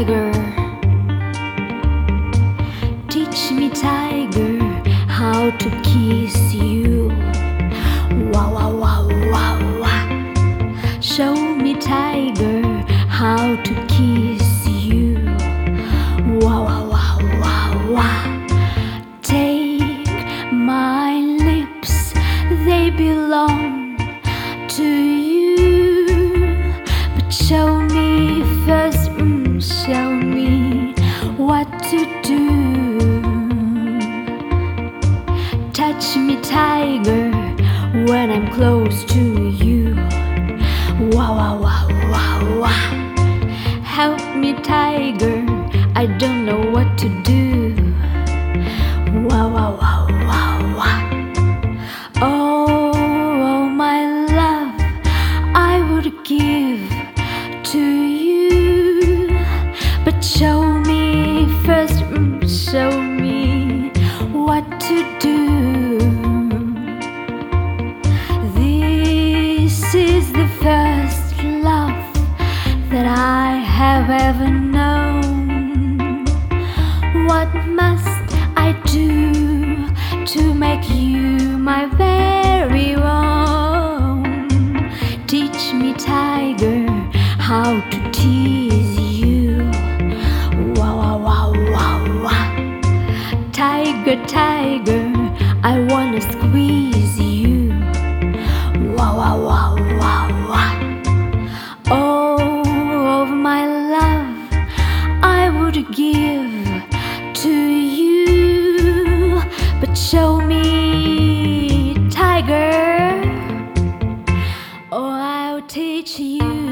tiger. Teach me, tiger, how to kiss you. Wow, wow, wow, wow, wow. Show me, tiger, how to kiss you. Wow, wow, wow, wow, wow. Take my lips, they belong to you. But show me first, show me what to do. Touch me, tiger, when I'm close to you. Wow, wow, wow, wow, wow. Help me, tiger, I don't know what to do. Wow, wow, wow, wow, wow. Oh, my love, I would give to you. But show me first, show me what to do. This is the first love that I have ever known. What must I do to make you my very own? Teach me, tiger, how to tease you. Wow, wow, wow, wow, wow. Tiger, tiger, I wanna squeeze you. Wow, wow, wow, wow, wow. Oh, of my love, I would give to you. But show me, tiger, or I'll teach you.